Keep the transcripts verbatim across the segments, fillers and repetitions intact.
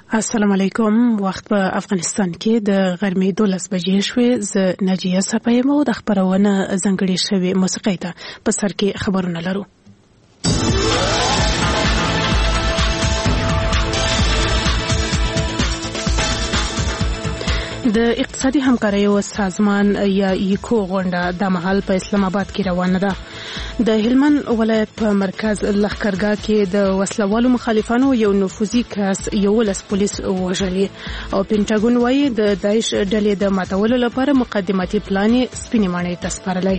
السلام علیکم. وخت په افغانستان کې د غرمې دولس بجې شوې. زه ناجیه صفایم او د خبرونه ځنګړې شوې موسیقي ته په سر کې خبرونه لرو. د اقتصادي همکاریو سازمان یا ایکو غونډه د مهال په اسلام آباد کې روانه ده. د هلمند ولایت په مرکز لښکرګاه کې د وسلوالو مخالفانو یو نفوذي کس یولس پولیس وژلي او پینټاګون وايي د داعش ډلې د ماتولو لپاره مقدماتي پلان سپینې ماڼۍ ته سپارلی.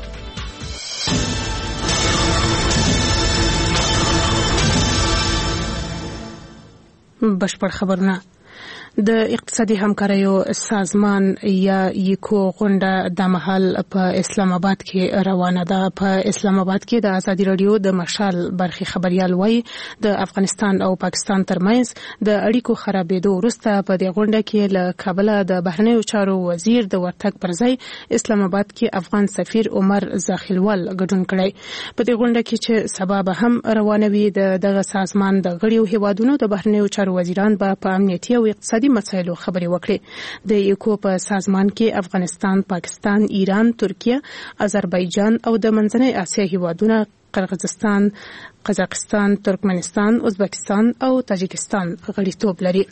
بشپړ خبرونه. د اقتصادي همکاریو سازمان یا ایکو غونډه د مهال په اسلام آباد کې روانه ده. په اسلام آباد کې د ازادي رادیو د مشال برخي خبريال وایي د افغانستان او پاکستان ترمنځ د اړیکو خرابېدو وروسته په دې غونډه کې له کابل د بهرنیو چارو وزیر د ورتګ پر ځای اسلام آباد کې افغان سفیر عمر زاخیلوال ګډون کړی. په دې غونډه کې چې سبب هم روانوي د دغه سازمان د غړیو هیوادونو د بهرنیو چارو وزیران به په امنیتي او اقتصادي مسایلو خبرې وکړي. د ایکو په سازمان کې افغانستان، پاکستان، ایران، ترکیه، آذربایجان او د منځنۍ اسیا هیوادونه قرغیزستان، قزاقستان، ترکمنستان، ازبکستان او تاجکستان غړیتوب لري.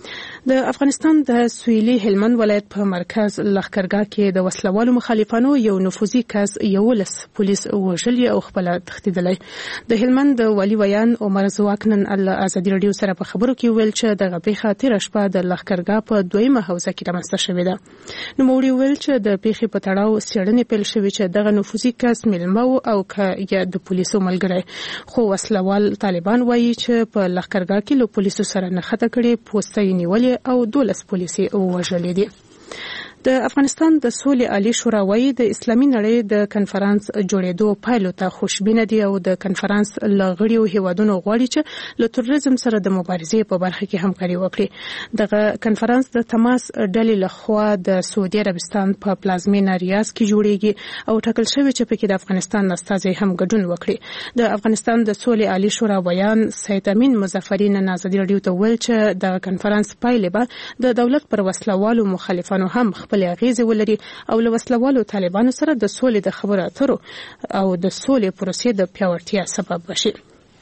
د افغانستان د سویلي هلمند ولایت په مرکز لښکرګاه کې د وسلوالو مخالفانو یو نفوذي کس یولس پولیس وژلي او خپل تښتېدلی. د هلمند د والي ویان عمر زواک نن ازادي رادیو سره په خبرو کې ویل چې دغه پیښه تېره شپه د لښکرګاه په دویمه حوزه کې رامنځته شوې ده. نوموړي ویل چې د پیښې په تړاو څېړنې پیل شوې چې دغه نفوذي کس میلمه و او که یا د پولیسو ملګری. خو وسلوال طالبان وایي چې په لښکرګاه کې له پولیسو سره نښته کړې، پوسته یې نیولې او دولس پولیسي وژلي دي. د افغانستان د سولې عالی شورا وایي د اسلامي نړۍ د کنفرانس جوړېدو پایلو ته خوشبینه دي او د کنفرانس لغړیو هیوادونو غواړي چې له تروریزم سره د مبارزې په برخه کې همکاري وکړي. دغه کنفرانس د تماس ډلې لخوا د سعودي عربستان په پلازمینه ریاض کې جوړیږي او ټاکل شوی چې پکې د افغانستان استازي هم ګډون وکړي. د افغانستان د سولې عالی شورا ویان سید امین مظفری نن ازادي رادیو ته ویل چې د کنفرانس پایلې به د دولت پر وسلوالو مخالفانو هم خپل اغیزه ولري او له وسلوالو طالبانو سره د سولې د خبرو اترو او د سولې پروسې د پیاوړتیا سبب وشي.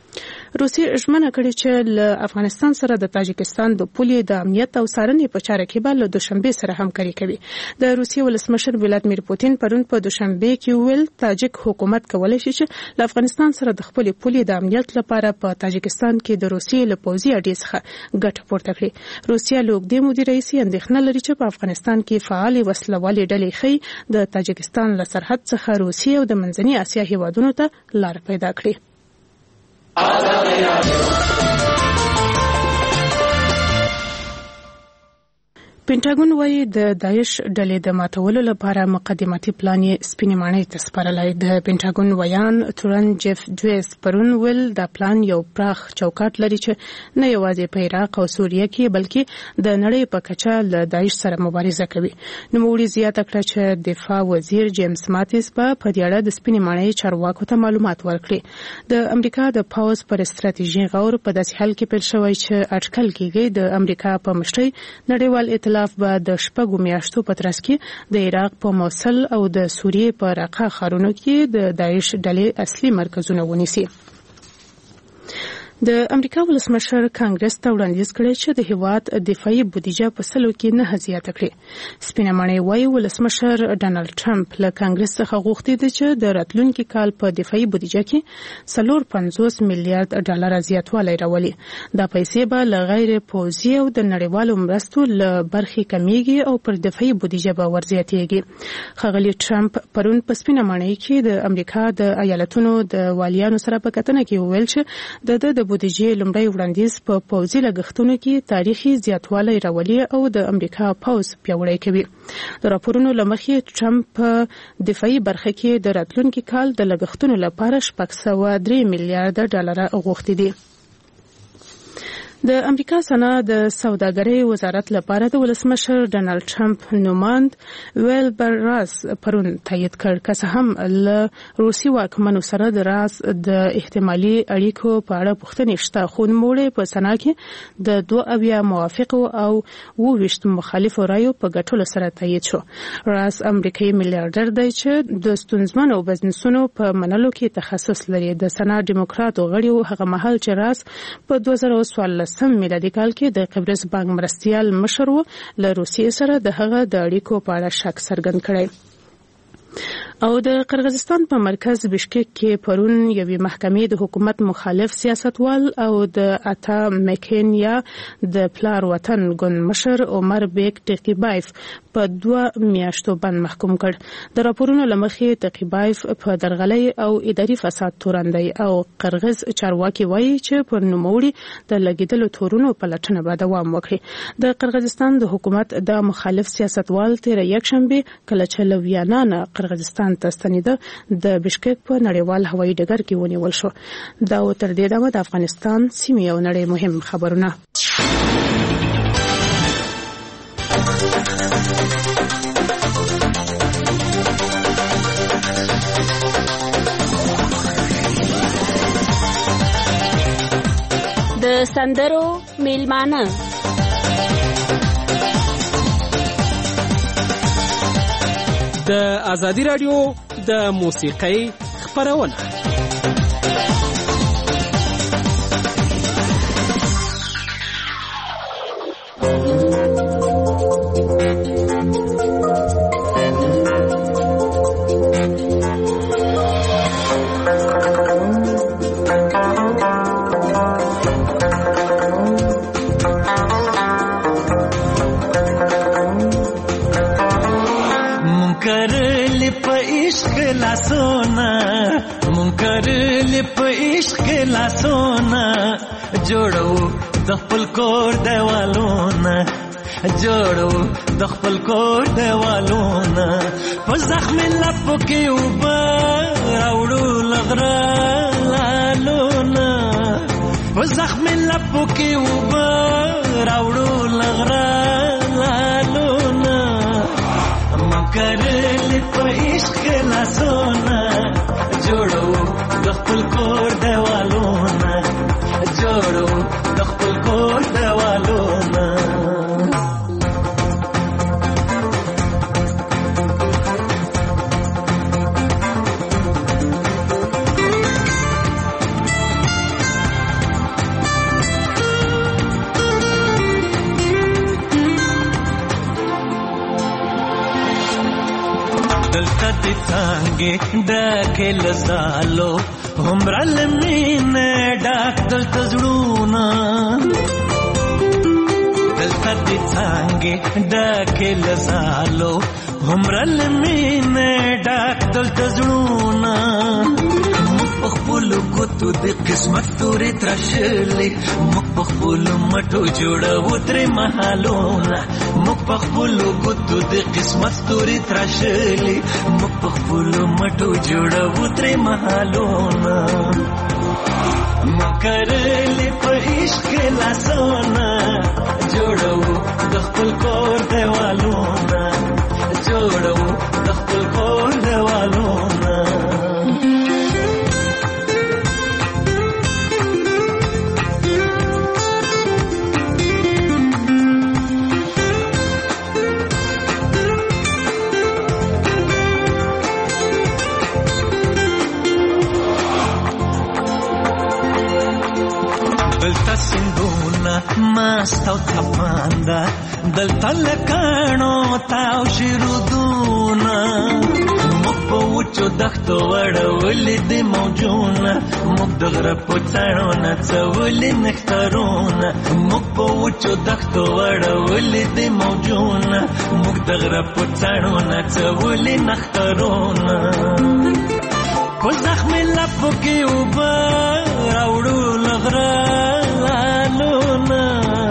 روسیه ژمنه کړې چې له افغانستان سره د تاجکستان د پولې د امنیت او څارنې په چاره کې به له دوشنبه سره همکاري کوي. د روسیې ولسمشر ولادیمیر پوتین پرون په دوشنبه کې ویل تاجک حکومت کولی شي چې له افغانستان سره د خپل پولې د امنیت لپاره په تاجکستان کې د روسیې له پوځي اډې څخه ګټه پورته کړي. روسیه له اوږدې مودې راهیسې اندېښنه لري چې په افغانستان کې فعال وسلوالې ډلې ښیي د تاجکستان له سرحد څخه روسیې او د منځنۍ اسیا هیوادونو ته لار پیدا کړي. پینټاګون وايي د داعش ډلې د ماتولو لپاره مقدماتي پلان یې سپینې ماڼۍ ته سپارلی. د پینټاګون ویان تورن جیف دویس پرون ویل دا پلان یو پراخ چوکاټ لري چې نه یوازې په عراق او سوریه کې بلکې د نړۍ په کچه له داعش سره مبارزه کوي. نوموړي زیاته کړه چې دفاع وزیر جیمز ماتیس به په دې اړه د سپینې ماڼۍ چارواکو ته معلومات ورکړي. د امریکا د پاوز پر ستراتیژي غور په داسې حال کې پیل شوی چې اټکل کېږي د امریکا په مشرۍ نړیوال ائتلاف به د شپږو میاشتو په ترڅ کې د عراق په موصل او د سوریې په رقه ښارونو کې د داعش ډلې اصلي مرکزونه ونیسي. د امریکا ولسمشر کانګرس ته وړاندیز کړی چې د هیواد دفاعي بودیجه په سلو کې نه زیاته کړي. سپینه ماڼۍ وايي ولسمشر ډانلډ ټرمپ له کانګرس څخه غوښتي دي چې د راتلونکي کال په دفاعي بودیجه کې څلور پنځوس میلیارډ ډالر زیاتوالی راولي. دا پیسې به له غیر پوځي او د نړیوالو مرستو له برخې کمیږي او پر دفاعي بودیجه به ورزیاتېږي. ښاغلي ټرمپ پرون په سپینه ماڼۍ کې د امریکا د ایالتونو د والیانو سره په کتنه کې ویل چې د د بودیجې لومړی وړاندیز په پوځي لګښتونو کې تاریخي زیاتوالی راولي او د امریکا پوځ پیاوړی کوي. د راپورونو له مخې ټرمپ په دفاعي برخه کې د راتلونکي کال د لګښتونو لپاره شپږ سوه درې میلیارډ ډالر غوښتي دي. د امریکا صنعت د سوداګرۍ وزارت لپاره د ولسمشر ډانلډ ټرمپ نوماند ویلبر راس پرون تایید کړ که څه هم له روسي واکمنو سره د راس د احتمالي اړیکو په اړه پوښتنې شته، خو نوموړی په صنعت کې د دوه اویا موافقو او اووه ویشت مخالفو رایو په ګټلو سره تایید شو. راس امریکایي میلیارډر دی چې د ستونزمنو بزنسونو په منلو کې تخصص لري. د صنعت ډیموکراتو غړي هغه مهال چې راس په دوه زره څوارلس سم میلادي کال کې د قبرص بانک مرستیال مشر و له روسیې سره د هغه د اړیکو په اړه شک څرګند کړی. او د قرغیزستان په مرکز بشکک کې پرون یوې محکمې د حکومت مخالف سیاستوال او د اتا مکین یا د پلار وطن ګوند مشر عمر بیگ تقیبایف په دوه میاشتو بند محکوم کړ. د راپورونو لمخې تقیبایف په درغلۍ او اداري فساد تورن دی او قرغیز چارواکي وایي چې پر نوموړي د لګیدلو تورونو په لټنه به دوام وکړي. د قرغیزستان د حکومت د مخالف سیاستوال تیر یکشنبه کله چې له ویانا نه قرغیزستان ته ستنېده د بشکک په نړیوال هوایي ډګر کې ونیول شو. دا تر دې دمه د افغانستان سیمې او نړۍ مهم خبرونه. د سندرو میلمانه د ازادي رادیو د موسیقۍ خبرونه. جوړو د خپل کور دیوالونه جوړو د خپل کور دیوالونه په زخم لپو کې اوبه راوړو لغره لالونه په زخم لپو کې اوبه راوړو لغره لالونه مکرلې په عشق لاسونه جوړو د خپل کور دیوالونه جوړو د خپل کور دیوالونه دلته دې څنګه ډکه لزالو همرا لمینه ډاک دلته زړونه دلته دې څنګه ډکه لزالو همرا لمینه ډاک دلته زړونه په خپل کوتو د قسمت تورې ترشلې مخ په خپل مټو جوړو ترې محالونه مخ په خپل کوتو د قسمت تورې ترشلې مخ په خپل مټو جوړو ترې محالونه مکرلې په عشق لاسونه جوړو د خپل کور دیوالونه جوړو د خپل کور دیوالونه دلته سندونه مست او تپانده دلته لکانو تاو شیرودونه موږ په وچو دښتو وړولې د موجونه موږ د غره په څاڼو نڅولې نښترونه موږ په وچو دښتو وړولې د موجونه موږ د غره په څاڼو نڅولې نښترونه په زخم لپو کې اوبه راوړو لغره لالونه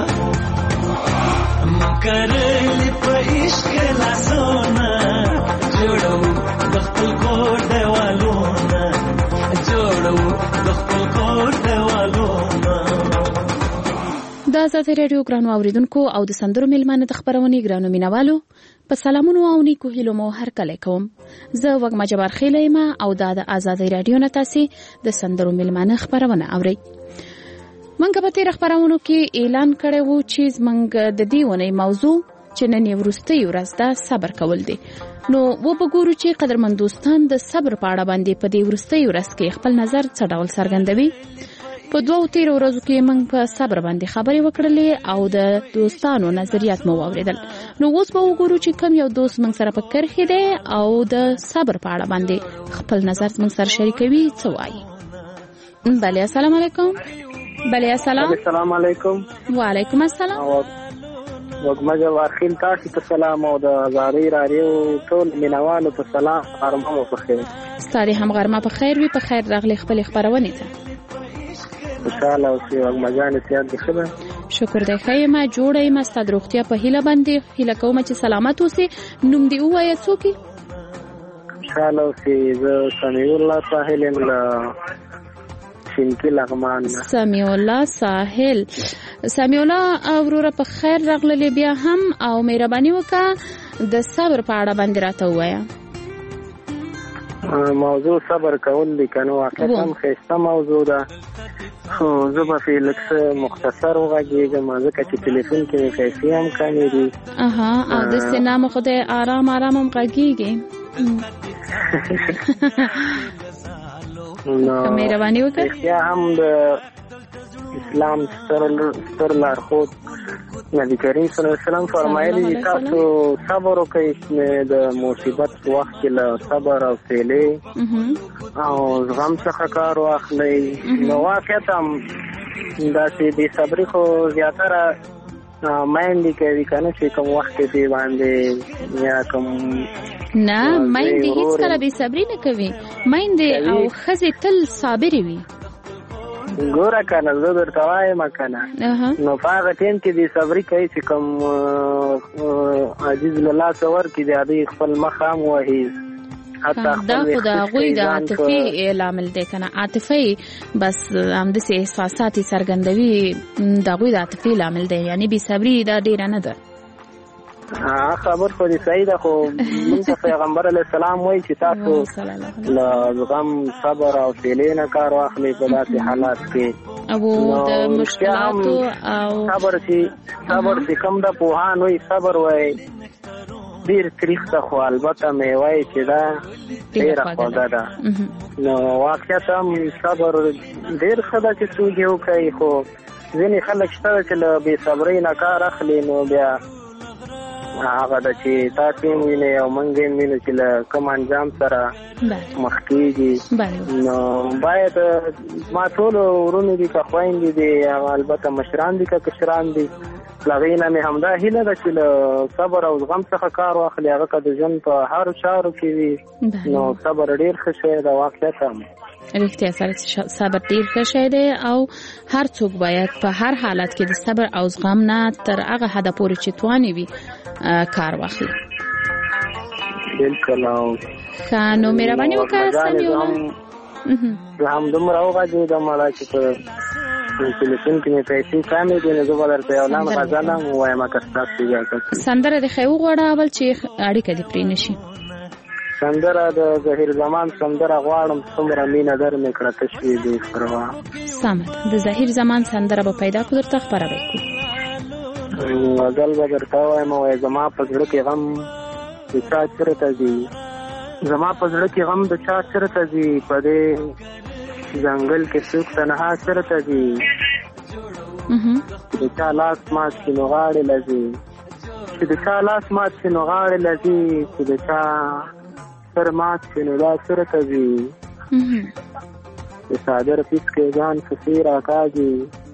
مکرلې په عشق لاسونه جوړو د خپل کور دیوالونه جوړو د خپل کور دیوالونه آزاد رادیو ګرانو اوریدونکو او د سندرو میلمانه د خبرونې ګرانو مینوالو په سلامونو او نیکو هیلو مو هر کله کوم. زه وګما جبار خیله یم او دا د آزاد رادیو نه تاسو د سندرو میلمانه خبرونه اورئ. منګه په تیر خبرونو کې اعلان کړی وو چې منګه د دې ونې موضوع چې نن ورسته ورځ دا صبر کول دي. نو و بګورو چې قدرمن دوستان د صبر په اړه باندې په دې ورسته ورځ کې خپل نظر څه ډول څرګندوي. په دوه تیر ورځو کې موږ په صبر باندې خبرې وکړلې او د دوستانو نظریات مو واوریدل. نو اوس به وګورو چې کوم یو دوست موږ سره په کرخې دی او د صبر په اړه باندې خپل نظر موږ سره شریکوي. څه وایي؟ بله السلام علیکم. بله السلام. السلام علیکم. وعلیکم السلام. وګما جوار خیل تاسو ته سلام او د زاری رادیو ټول مینوالو ته سلام. غرمه په خیر. ستاسو هم غرمه په خیر وي. په خیر راغلي خپل خبرونه ته. خوشاله اوسئ وګما جان سیاد دي خبر. شکر دی خیمه جوړه ما ستاسو روغتیا په هیله باندې هیله کوم چې سلامت اوسئ. نوم دی وایي څوک؟ خوشاله اوسئ. زه سمیع الله ساحل یم له شینکی لغمان. سمیع الله ساحل. سمیع الله اوروره په خیر راغلي بیا هم او مهرباني وکړه د صبر په اړه باندې راته وایا. موضوع صبر کول دي کنه واقعا هم خسته موضوع ده. خو زه به په لکه مختصر وغږیږم ځکه چې ټلیفون کې مې پیسې هم کمې دي. اها او د سینا مو خدای آرام آرام هم غږیږي. نو مهرباني وکړه. رښتیا هم د اسلام ستر لارښود نبی کریم صلی الله علیه وسلم فرمایلی تاسو صبر وکړئ د مصیبت وخت کې له صبر او حوصلې او زغم څخه کار واخلئ. نو واقعا هم داسې بې صبري خو زیاتره مایندې کوي کنه چې کوم وخت کې دی باندې یا کوم نه مایندې هیڅکله بې صبري نه کوي. مایندې او ښځې تل صابرې وي. ګوره کنه زه درته وایم کنه نو په هغه ټیم کې بې صبري کوي چې کوم عزیز له لاسه ورکړي د هغوی خپل مخ هم وهي. دا خو د هغوی د عاطفې لامل دی کنه. عاطفې بس همداسې احساسات یې څرګندوي. د هغوی د عاطفې لامل دی. یعنې بې صبري دا ډېره نه ده. خبر خو دې صحیح ده خو موږ ته پیغمبر علیه السلام وایي چې تاسو له زغم صبر او حوصلې نه کار واخلئ په داسې حالات کې. او د مشکلاتو او صبر چې صبر چې کوم د پوهان وایي صبر وایي ډېر تریخ ده خو البته مې وایي چې دا ډېره خوږه ده. نو واقعیت هم صبر ډېر ښه ده چې څوک یې وکړي. خو ځینې خلک شته چې له بې صبرۍ نه کار اخلي. نو بیا هغه د چې تاسو یې وینئ او موږ یې وینو چې له کوم انجام سره مخ کېږي. نو باید ما ټولو ورونو دي که خویندې دي البته مشران دي که کشران دي له هغې نه مې همدا هیله ده چې له صبر او زغم څخه کار واخلي. هغه که د ژوند په هرو چارو کې وي نو صبر ډېر ښه شی ده. واقعیت هم رښتیا سره صبر ډېر ښه شی دی او هر څوک باید په هر حالت کې د صبر او زغم نه تر هغه حده پورې چې توانې وي کار واخلي. بلکل. او که نو مهرباني وکړه سمیع الله. زه هم دومره وغږېدم چې په ټلیفون کې مې پیسې کمې دي. نو زه به درته یو لنډ غزل هم ووایم که ستاسو اجازه وي. سندره دې ښه وغواړه اول چې اړیکه دې پرې نه شي. سندره د ظهیر زمان سندره غواړم څومره مینه در مې کړه تشوي دې پروا. سمه ده. د ظهیر زمان سندره به پیدا کړو درته خپروی کړو. غزل به درته ووایم وایي زما په زړه کې غم د چا چېرته ځي. زما په زړه کې غم د چا چېرته ځي. په دې ځنګل کې څوک تنها چېرته ځي. د چا لاس مات شي نو غاړې لځي. چې د چا لاس مات شي نو غاړې لځي. چې د چا سر مات شي نو دا چېرته ځي. د څادر پیس کې ځان فسي راکاږي.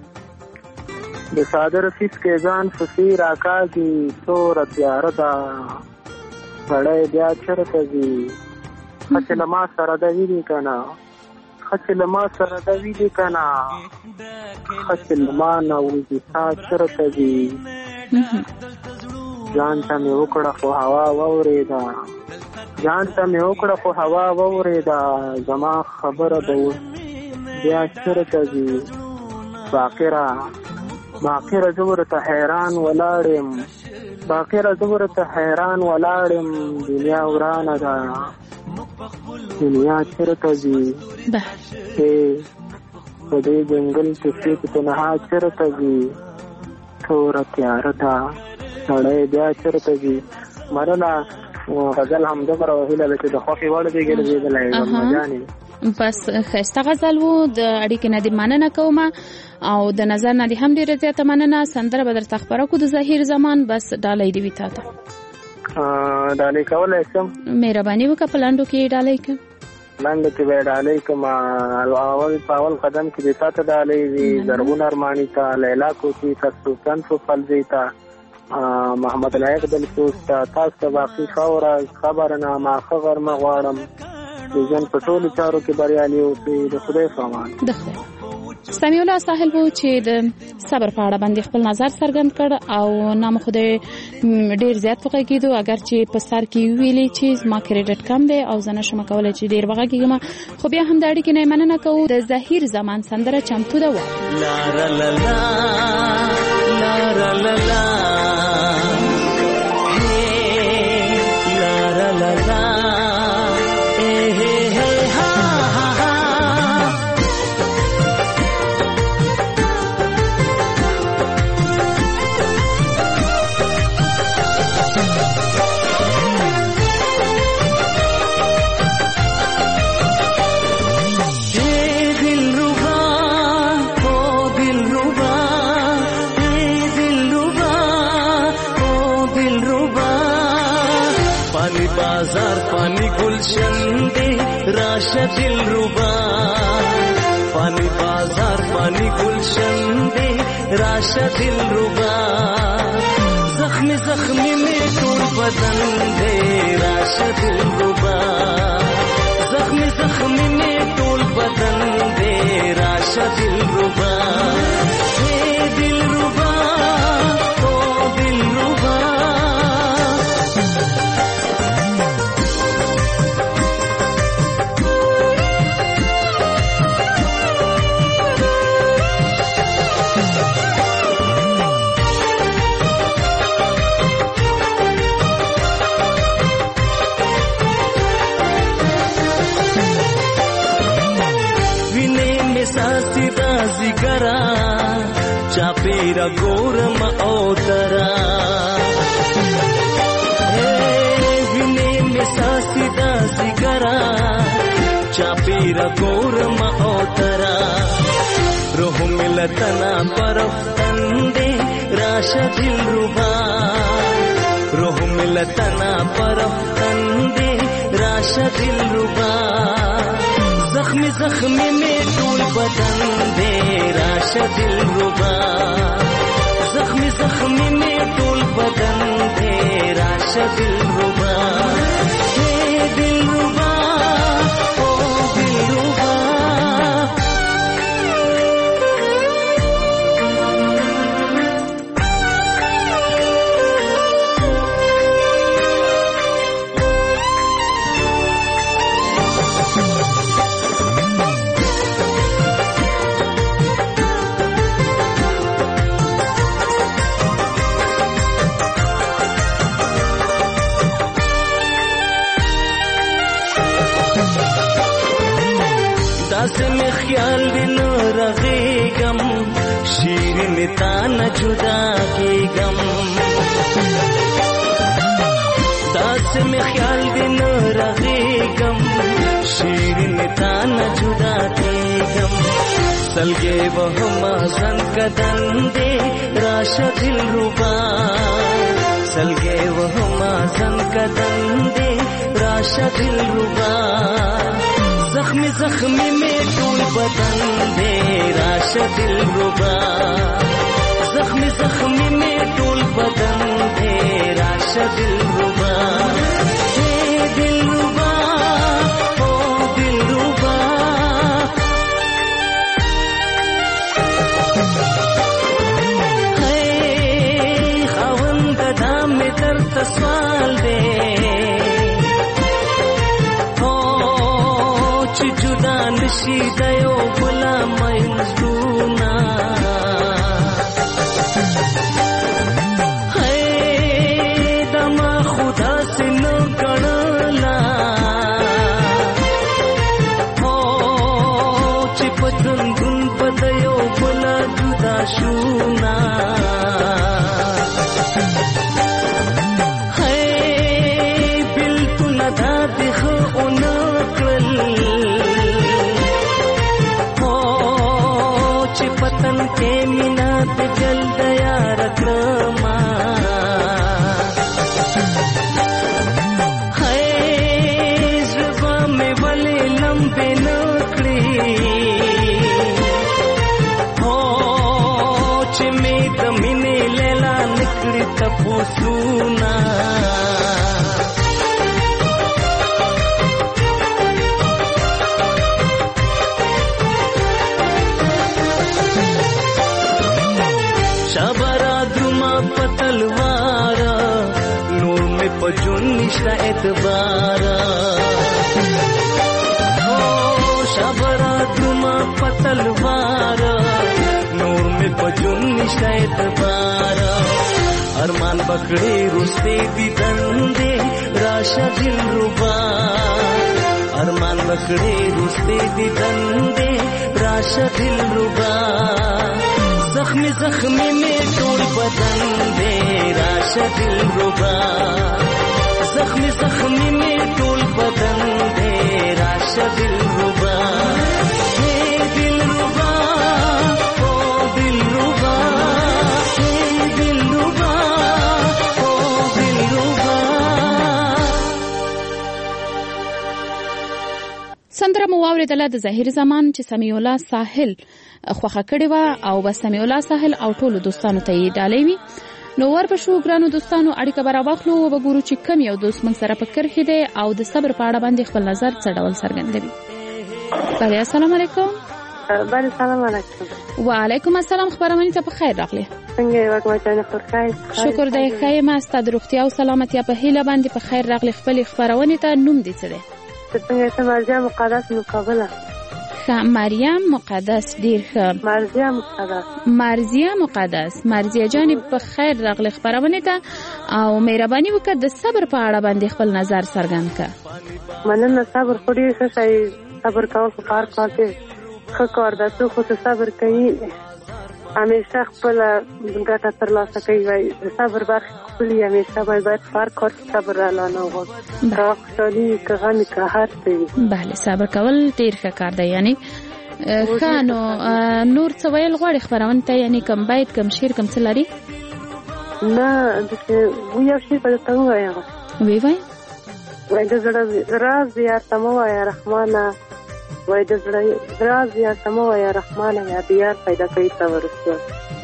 د څادر پیس کې ځان فسي راکاږي. توره تیاره ده سړی بیا چېرته ځي. ښه چې له ما سره ده وي دي که نه. ښه چې له ما سره ده وي دي که نه. ښه چې له ما نه وځي سا چېرته ځي. ځان ته مې وکړه خو هوا واورېده. ځان ته مې وکړه خو هوا واورېده. زما خبره به اوس بیا چېرته ځي. فاقره باقی رزور ته حیران ولاړم باقی رزور ته حیران ولاړم دنیا ورانه ده دنیا چرته ځي په دې ځنګل کې چې تنها چرته ځي توره تیاره ده سړی بیا چرته ځي مرله غزل هم دومره وهیله ده چې د خوښې وړ دی ګرځېدلی مجانې بس ښایسته غزل و د اړیکې نه دې مننه کوم او د نظر نه دې هم ډېره زیاته مننه. سندره به درته خپره کړو د ظهیر زمان. بس ډالۍ دې وي تا ته. ډالۍ کولی شم؟ مهرباني وکړه په لنډو کې یې ډالۍ کړه. لنډو کې به یې ډالۍ کړم. اول په اول قدم کې دې تا ته ډالۍ وي زرغون ارماني ته، لیلا کوچي ته، سوسن فلزي ته، محمد لایق دلسوز ته، تاسو ته باقي خاوره خبرنامه ښه غرمه غواړم. د ژوند په ټولو چارو کې بریالي اوسئ. د خدای په امان. د خدای سمیع الله ساحل وو چې د صبر په اړه باندې خپل نظر څرګند کړ او نام خدای ډیر زیات وغږېدو. اگر چې په سر کې ویلي چې ما کریډټ کم دی او زه نشم کولی چې ډیر وغږېږم، خو بیا هم د اړیکې نه مننه کوو. د ظهیر زمان سندره چمتو ده. لا لا لا لا لا لا दिल रुबा पानी बाजार पानी गुलशन दे राशा दिल रुबा जख्मी जख्मी में टूट बदन दे राशा दिल रुबा जख्मी जख्मी में टूट बदन दे राशा दिल रुबा दिल रुबा ओ दिल रुबा जिगरा चापेरा गोरम ओतरा विने में सासिदा जिगरा चापेरा गोरम ओतरा रोह मिलतना परफ तंदे राशा दिल रुबा रोह मिलतना परफ तंदे राशा दिल रुबा जख्मी जख्मी में टूल बदन दे राशा दिल रुबा जख्मी जख्मी में टूल बदन दे राशा दिल रुबा दिल रुबा ओ दिल रुबा से में ख्याल दिन रगेगम शीरीन ताना जुदा के गम दास में ख्याल दिन रगेगम शीरीन ताना जुदा के गम सलगे वह मासन कदन दे राशा दिल रुबा सलगे वह मासन कदन दे राशा दिल रुबा जख्मी जख्मी में टूल बदन दे राशा दिल रुबा जख्मी जख्मी में टूल बदन दे राशा दिल रुबा दिल रुबा ओ दिल रुबा है खावंद धाम में दर तस्वाल दे जुदा नशी दयो बुला मजदूना آشونا ہے بالکل ادا دخو انقل ہو چی پتن کے منات جلد یار کرما تپوسونا شبرا دما پتلوارا نور میں پجون نشتا اعتبارا شبرا دما پتلوارا نور میں پجون نشتا اعتبارا ارمان بکڑے رستے دی دندے راشا دل ربا ارمان بکڑے رستے دی دندے راشا دل ربا زخمی زخمی میں ٹول بدن دے راشا دل ربا زخمی زخمی میں ٹول بدن دے راشا دل ربا ہے دل ربا او دل ربا ہے دل ربا سندره مو واوریدله د ظاهر زمان چې سمیع الله ساحل خوخه کړې و او بس سمیع الله ساحل او ټولو دوستانو ته یې ډالۍ وي. نو ور په شو ګرانو دوستانو اړیکه برا واخلو او وګورو چې کم یو دوست موږ سره په کرخې دی او د صبر په اړه باندې خپل نظر څه ډول څرګندوي. بله السلام علیکم. بله السلام علیکم. وعلیکم السلام. خبرونه ته په خیر راغلی. څنګه یې وګورئ چې خیر خیر. شکر دی ښه یم. ستا د روغتیا او سلامتیا په هیله باندې په خیر راغلی. خپل خبرونه ته نوم دې څه دی؟ څنګه ته مریم مقدس مقابله. ښه مریم مقدس ډیر ښه. مرزیه مقدس. مرزیه مقدس. مرزیه جان په خیر راغلی خبرونه ته او مهرباني وکړه د صبر په اړه باندې خپل نظر څرګند کړه. مننه. صبر خو ډیر ښه شی. صبر کول خو کار کار دی. ښه کار ده. څوک خو صبر کوي همیشه خپل ګټه ترلاسه کوي. وای صبر برخه خپل همیشه باید هر کار صبر اعلان وغوړ. که خوشالي که غم که هر څه. بله صبر کول ډیر ښه کار دی. یعنی ښه نو نور څه ویل غواړي خبرونه ته؟ یعنی کم بیت کم شعر کم څه لري؟ نه دغه یو شی په تاسو وایم. وی وای وای د زړه راز یا تمو یا رحمانه وای د زړه راز یا تمو یا رحمانه یا بیا پیدا کوي صبر وکړه.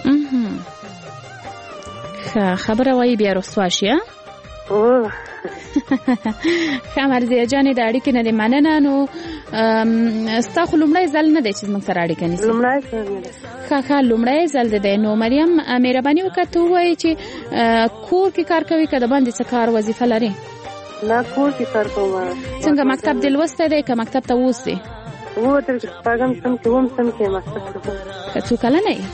ښه خبره وای بیا رسوا شي. او ښه مرزیه جانې د اړیکې نه دې مننه. نو ستا خو لومړی ځل نه دی چې زموږ سره اړیکه نیسي؟ لومړی ځل نه دی. ښه ښه لومړی ځل دی. نو مریم مهرباني وکړه ته ووایې چې کور کې کار کوي که د باندې څه کار وظیفه لرې؟ نه کور کې کار کوم. څنګه مکتب دې لوستی دی که مکتب ته اوسې؟ و تر شپږم سم کې اووم سم کې مکتب ته ځم. که څو کلنه یې؟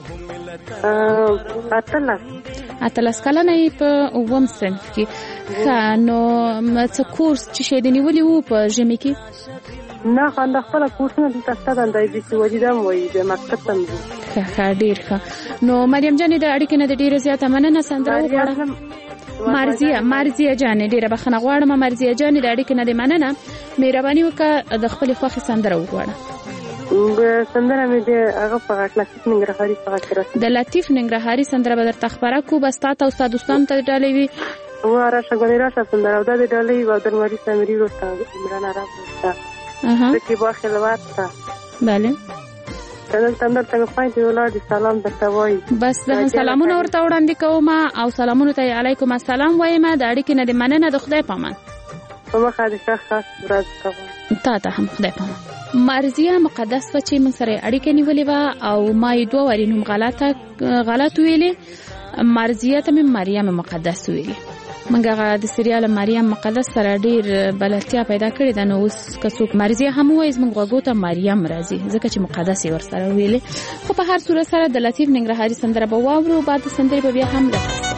اتلس. اتلس کلنه یې په اووم صنف کې. ښه نو څه کورس چې شی دې نیولي وو په ژمي کې؟ نه خو خپله کورسونه دلته شته ده. همدای بي سي وجیده هم وایي د مکتب ته م ځو. ښه ښه ډېر ښه. نو مریم جانې د اړیکې نه د ډېره زیاته مننه. سندره وغواړه. مرزیه مرزیه جانې ډېره بخښنه غواړم. مرزیه جانې د اړیکې نه دې مننه. مهرباني وکړه د خپلې خوښې سندره وغواړه. سندره مې د هغه په لطیف ننګرهاري په غږ کې راسي. د لطیف ننګرهاري سندره به درته خپره کړو. بس تا ته او ستا دوستانو ته ډالۍ وي. و راشه ګلې راشه سندره او دا د ډالۍ و درماري سامري ورته عمران عرب ورته کې با خلوات ته. بله تنن تندر ته خپل دی ولادي سلام درته وای. بس زه سلامونه ورته وړاندې کوم او سلامونه ته علیکم السلام وایم. د اړیکې نه د مننه. د خدای پامان. په مخه د ښه خاص ورځ کوم. تا ته هم خدای پامان. مرزیه مقدس و چې موږ سره اړیکه نیولې وه او ما یې دوه وارې نوم غلطه غلط ویلې. مرزیه ته مې مریم مقدس ویلې. موږ هغه د سریال مریم مقدس سره ډېر بلدتیا پیدا کړې ده. نو اوس که څوک مرزیه هم ووایي زموږ غوږو ته مریم راځي ځکه چې مقدس یې ورسره ویلې. خو په هر صورت سره د لطیف ننګرهاري سندره به واورو. بعد د سندرې به بیا هم راځي.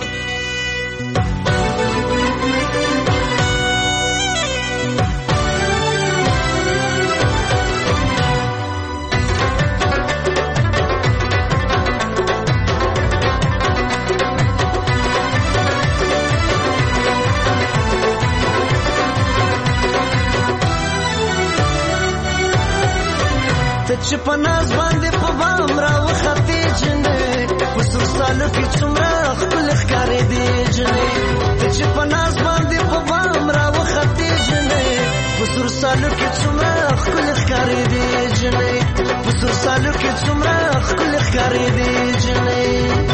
سالو کې څومره ښکلې ښکارې دي جنې ته چې په ناز باندې په بام راوختې جنې په سور سالو کې څومره ښکلې ښکارې دي جنې په سور سالو کې څومره ښکلې ښکارې دي جنې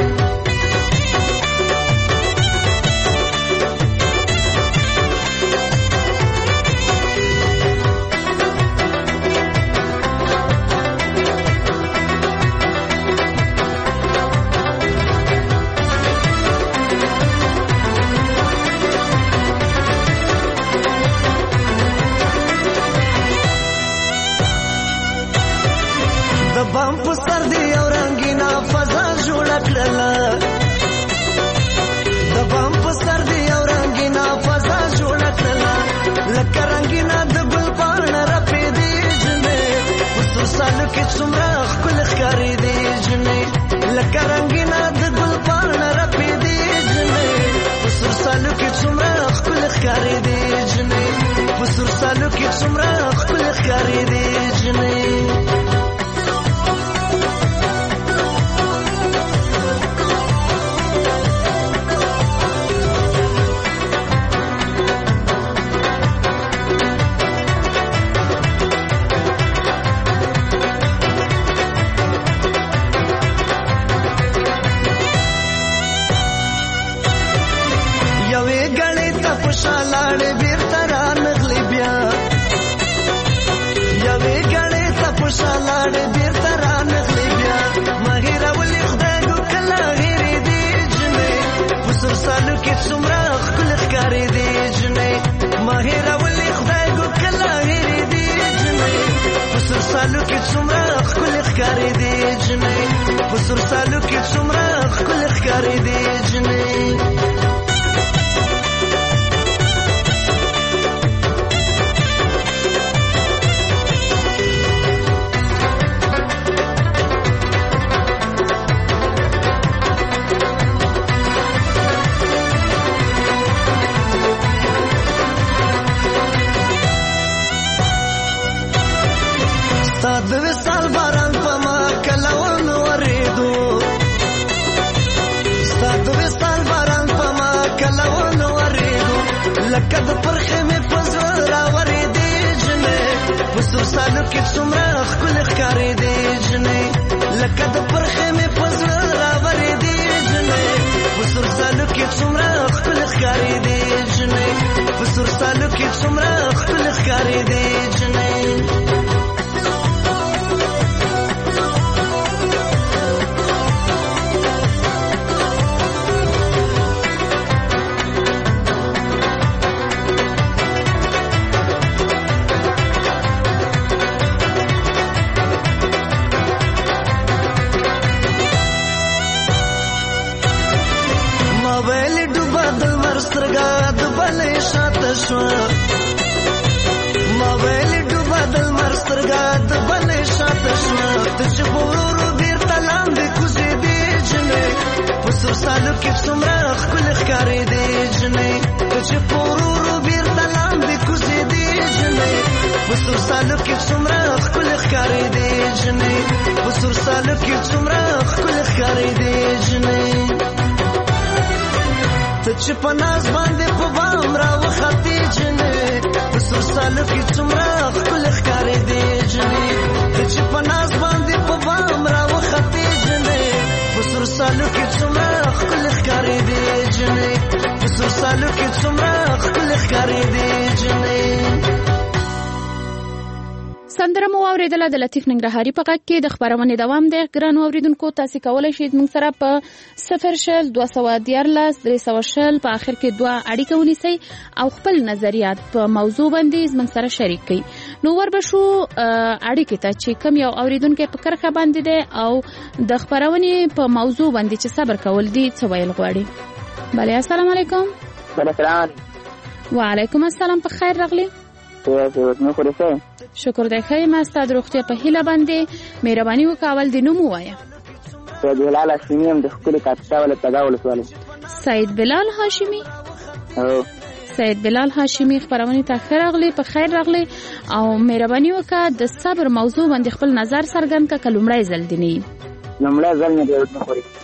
بام په سر دی او رنگینا فضا جوړه کړله د بام په سر دی او رنگینا فضا جوړه کړله لکه رنگینا د ګل پاڼه رپې دی جنې په سور سالو کې څومره ښکلې ښکارې دي جنې لکه رنگینا د ګل پاڼه رپې دی جنې په سور سالو کې څومره ښکلې ښکارې دي جنې په سور سالو کې څومره ښکلې ښکارې دي جنې شالاړې بیرته رانغلې بیا یوې ګړې ته په شالاړې بیرته رانغلې بیا مهیره ولې خدای ګو کله هېرې دي جنې په سور سالو کې څومره ښکلې ښکارې دي جنې مهیره ولې خدای ګو کله هېرې دي جنې په سور سالو کې څومره ښکلې ښکارې دي جنې په سور سالو کې څومره ښکلې ښکارې دي جنې د وصال باران په ما کله ونه ورېدو ستا د وصال باران په ما کله ونه ورېدو لکه د پرخې مې په زړه راورېدې جنې په سور سالو کې څومره ښکلې ښکارې دي جنې لکه د پرخې مې په زړه راورېدې جنې په سور سالو کې څومره ښکلې ښکارې دي جنې په سور سالو کې څومره ښکلې ښکارې دي جنې موبایل ډوبه د لمر سترګه د بلې شاته شوه ته چې په ورورو بیرته لاندې کوزېدې جنې په سور سالو کې څومره ښکلې ښکارې دي جنې ته چې په ورورو بیرته لاندې کوزېدې جنې په سور سالو کې څومره ښکلې ښکارې دي جنې په سور سالو کې څومره ښکلې ښکارې دي جنې ته چې په ناز باندې په بام راوختې جنې په سور سالو کې څومره ښکلې ښکارې دي جنې ته چې په ناز باندې په بام راوختې جنې په سور سالو کې څومره ښکلې ښکارې دي جنې په سور سالو کې څومره ښکلې ښکارې دي جنې سندره مو واورېدله د لطیف ننګرهاري په غږ کې د خپرونې دوام دی. ګرانو اوریدونکو تاسې کولی شئ موږ سره په صفر شل دوه سوه دیارلس درې سوه شل په آخر کې دوه اړیکه ونیسئ او خپل نظریات په موضوع باندې زموږ سره شریک کړئ. نو وربشو اړیکې ته چې کوم یو اوریدونکی په کرښه باندې دی او د خپرونې په موضوع باندې چې صبر کول دي څه ویل غواړي. بله السلام علیکم. السلام وعلیکم السلام. په خیر راغلی. شکر دی ښه یم. ستا د روغتیا په هیله باندې مهرباني وکول د نوم ووایه. سید بلال هاشمي یم د ښکلې کاپیسا ولسواده ولسوالۍ. سید بلال هاشمي. او سید بلال هاشمي خپرونې ته ښه راغلی. په خیر راغلی او مهرباني وکړه د صبر موضوع باندې خپل نظر څرګند کړه که لومړی ځل دی نه یي؟ لومړی ځل مې دی.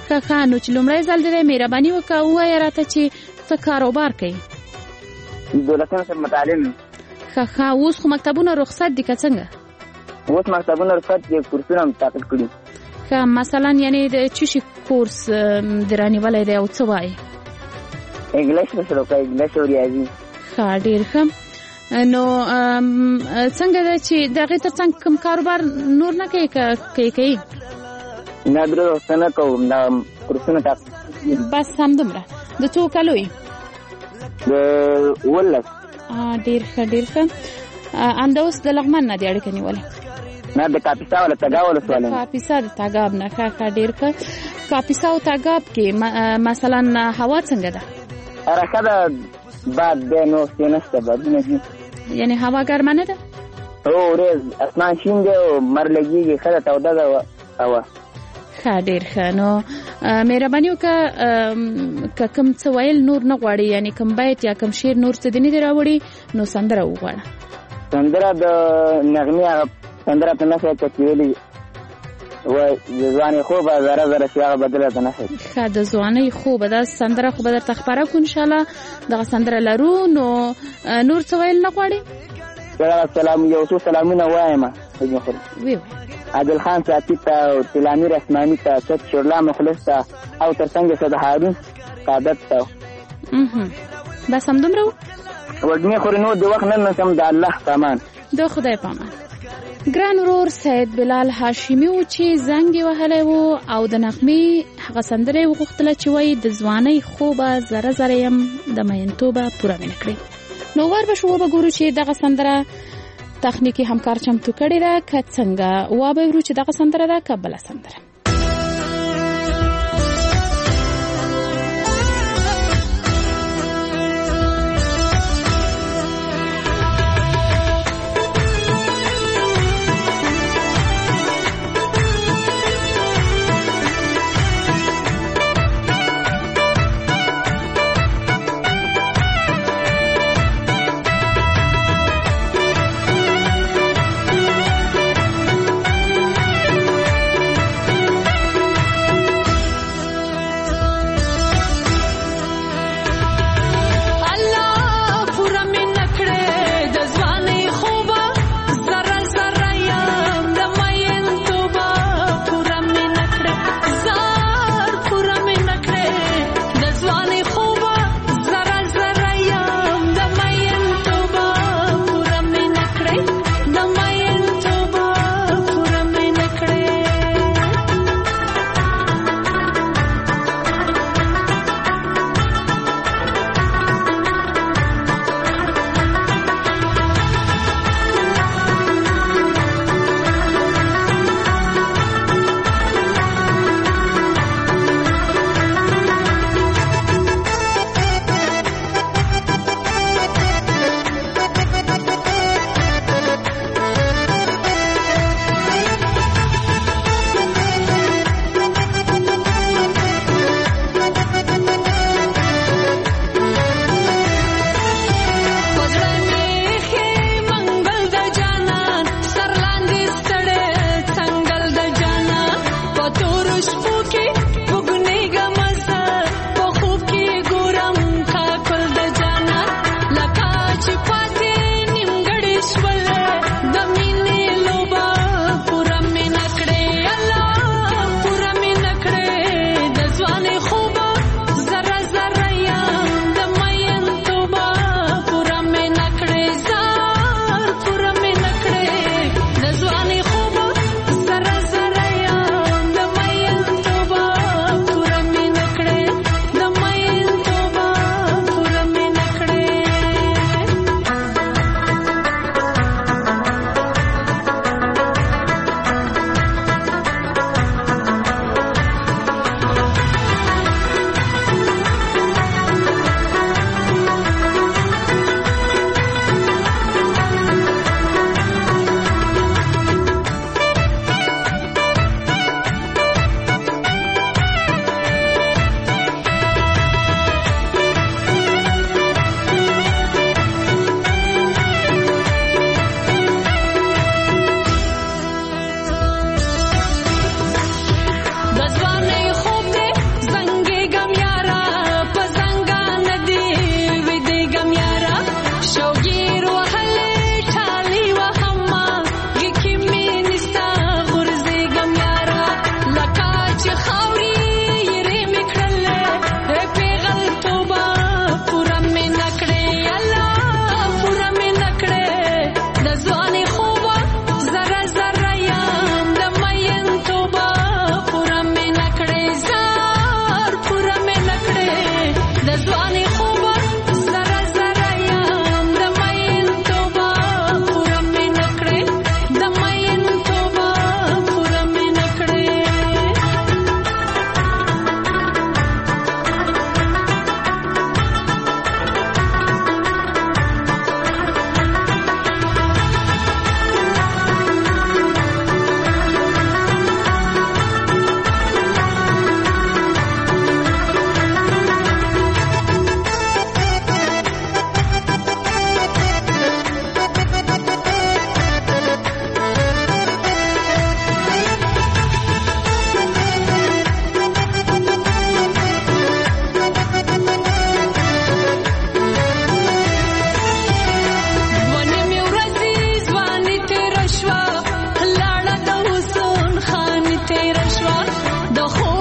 ښه ښه نو چې لومړی ځل دی مهرباني وکړه ووایه راته چې څه کاروبار کوي. دولسم صنف متعلم. ښه ښه اوس خو مکتبونه رخصت دي که څنګه؟ اوس مکتبونه رخصت دي، کورسونه هم تعقیب کړي. ښه مثلا یعنې د څه شي کورس دې رانیولی دی او څه وایي؟ انګلیش مې شروع کړی، انګلیش او ریاضي. ښه ډېر ښه. نو څنګه ده چې د هغې تر څنګ کوم کاروبار نور نه کوي که کوي؟ نه درې وخته نه کوم، دا کورسونه تعقیب. بس همدومره. د څو کلو یې؟ د اوولس. ډېر ښه ډېر ښه. همدا اوس د لغمان نه دې اړیکه نیولې؟ نه د کاپیسا ولا تګاب ولسوالۍ. کاپیسا د تګاب نه. ښه ښه ډېر ښه. کاپیسا او تګاب کې مثلا هوا څنګه ده؟ ښه ده، باد دی، نو څه نشته، بادونه دي. یعنې هوا ګرمه نه ده؟ هو ورځ اسمان شین دی او لمر لګېږي، ښه ده، توده ده هوا. ښه ډېر ښه. نو مهرباني وکړه که کوم څه ویل نور نه غواړي، یعنې کوم بیت یا کوم شعر نور څه دې نه دي راوړي نو سندره وغواړه. سندره د نغمې هغه سندره ته نښه که چې ویلي وایي د ځوانۍ خوبه ذره ذره چې هغه بدله ته نښه. ښه د ځوانۍ خوبه دا سندره خو به درته خپره کړو انشاءالله. دغه سندره لرو. نو نور څه ویل نه غواړي؟ سلام یو څو سلامونه وایم. وی وی عادل خان ساقي ته او تلامیر اسماني ته، سید شورلا مخلص ته او تر څنګه صد هارون قادت ته. بس همدومره و؟ وږمې خورې نور د وخت نه نسم، د الله پامان. د خدای پامان. ګران ورور سید بلال هاشمي و چې زنګ یې وهلی و او د نغمې هغه سندره یې وغوښتله چې وایي د ځوانۍ خوبه ذره ذره یم د مینتوبه پوره مې نه کړې. نو ور به شو وبه ګورو چې دغه سندره تخنیکي همکار چمتو کړې ده که څنګه. وبه ورو چې دغه سندره ده که بله سندره.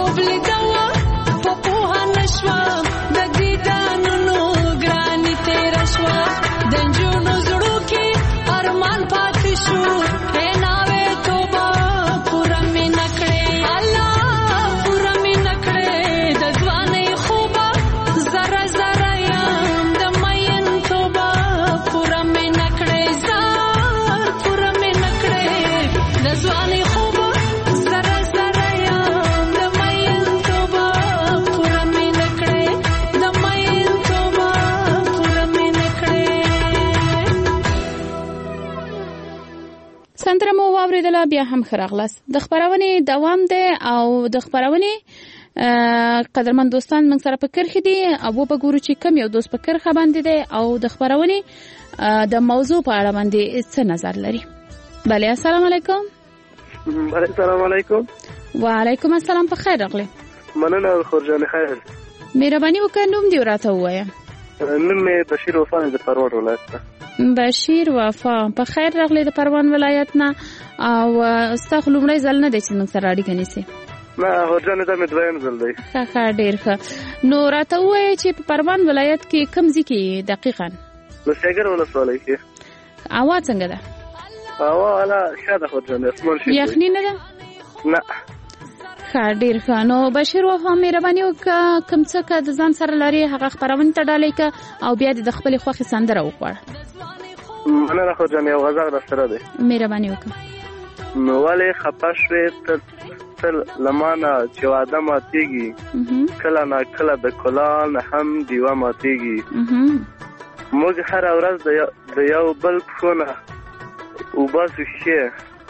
خوب لیدوا په پوهه نشوه د دیدانونو ګراني تېره شوه د نجونو زړو کې ارمان پاتې شو ای ناوې توبه پوره مې نه کړې الله پوره مې نه کړې د ځوانۍ خوبه ذره ذره یم د مین توبه پوره مې نه کړې ځان پوره مې نه کړې د ځوانۍ خوبه ذره ذره یم د مین توبه پوره مې نه کړې د مین توبه پوره مې نه کړې. سندره مو واوریدله، بیا هم ښه راغلاست. د خپرونې دوام دی او د خپرونې قدرمن دوستان موږ سره په کرښې دي او وګورو چې کوم یو دوست په کرښه باندې دی او د خپرونې د موضوع په اړه باندې څه نظر لري. بله، السلام علیکم. السلام علیکم. وعلیکم السلام، په خیر راغلی. مننه خورجان خیر. مهرباني وکړه نوم دې راته ووایه. نوم مې بشیر وفا د پروان ولایت څخه. بشیر وفا، په خیر راغلی د پروان ولایت نه. او ستاسو لومړی ځل نه دی چې موږ سره اړیکه نیسي؟ نه خورجان، دا مې دویم ځل دی. ښه ښه، ډېر ښه. نو راته ووایه چې په پروان ولایت کې کوم ځای کې دقیقاً؟ د سیګر ولسوالۍ کې. هوا څنګه ده؟ هوا والا ښه ده خورجان، اسمان شین دی. یخني نه ده؟ نه. ښه، ډېر ښه. نو بشیر وفا مهرباني وکړه کوم څه که د ځان سره لرې هغه خپرونې ته ډالۍ کړه او بیا دې د خپلې خوښې سندره وغواړه. مننه خورجان، یو غزل را سره دی. مهرباني وکړه. نو ولې خفه شوې تل له مانه چې واده ماتېږي، کله نا کله د کلان هم دیوه ماتېږي. موږ هره ورځ د یو بل پښونه وباسو ښې.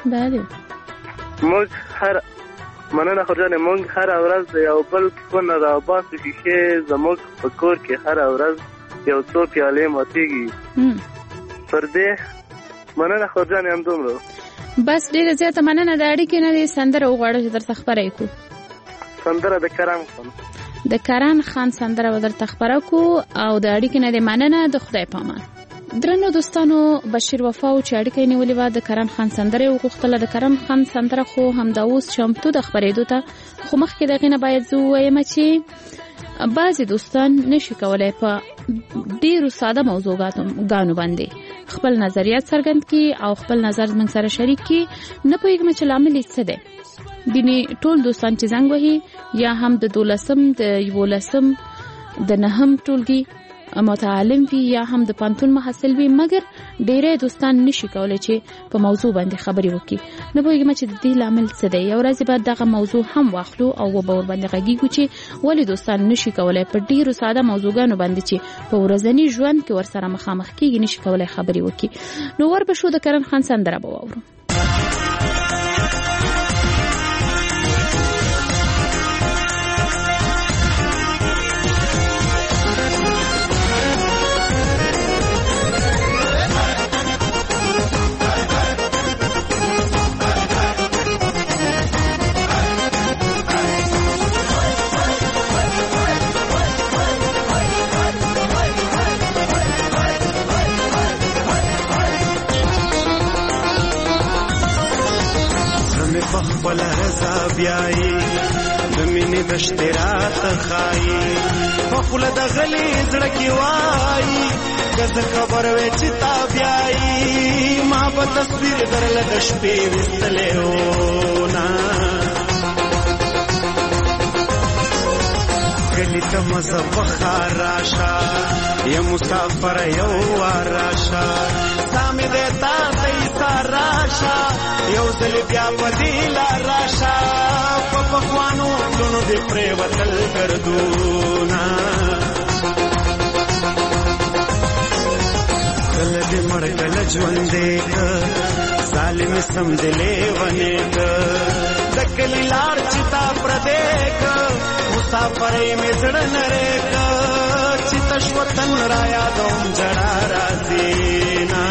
موږ هر مننه خورجانې، موږ هره ورځ د یو بل پښونه راباسو ښې. زموږ په کور کې هره ورځ یو څو پیالې ماتېږي. پر دې مننه خورجانې، همدومره. بس ډیره زیاته مننه. د اړیکې نه دی سندره وغواړه چې درته خپره یې کړو. سندره د کران خان د کران خان سندره به درته خپره کړو او د اړیکې نه دی مننه. د خدای په امان. درنو دوستانو، بشیر وفا چې اړیکه یې نیولې وه د کران خان سندره یې وغوښتله. د کران خان سندره خو همدا اوس چمتو د خپرېدو ته، خو مخکې د هغې نه باید زه ووایم چې بعضې دوستان نشي کولی په ډېرو ساده موضوعګانو باندې خپل نظریات څرګند کړي او خپل نظر موږ سره شریک کړي. نه پوهېږم چې لامل یې څه دی. ګینې ټول دوستان چې زنګ وهي یا هم د دولسم، د یولسم، د نهم ټولګي متعلم وي یا هم د پانتون محصل وي، مګر ډېری دوستان نشي کولی چې په موضوع باندې خبرې وکړي. نه پوهېږم چې د دې لامل څه دی. یو ورځ به دغه موضوع هم واخلو او به ورباندې غږیږو چې ولې دوستان نشي کولی په ډېرو ساده موضوعګانو باندې چې په ورځني ژوند کې ورسره مخامخ کېږي نشي کولی خبرې وکړي. نو ور به شو د کرن خان سندره به واورو. بل رضا بیاي د مینې د اشتراط خای په خپل د غلي زړه کې وای کزه خبر وې چې تا بیاي ما په تصویر درل د شپې وستلې و نا کلی ته مزه بخار راشا یا مسافر یو راشا سامې دې تا ته راشا یو ځل بیا پدې لا راشا په پخوانو لونو دې پرې وتل ګرځونا کله دې مړ کله ژوندې ظالم سم دې لیوانې دکلی لار چې تا پردې مسافرې مې زړه نرې چې تشوتن را یادوم جړا راځي نا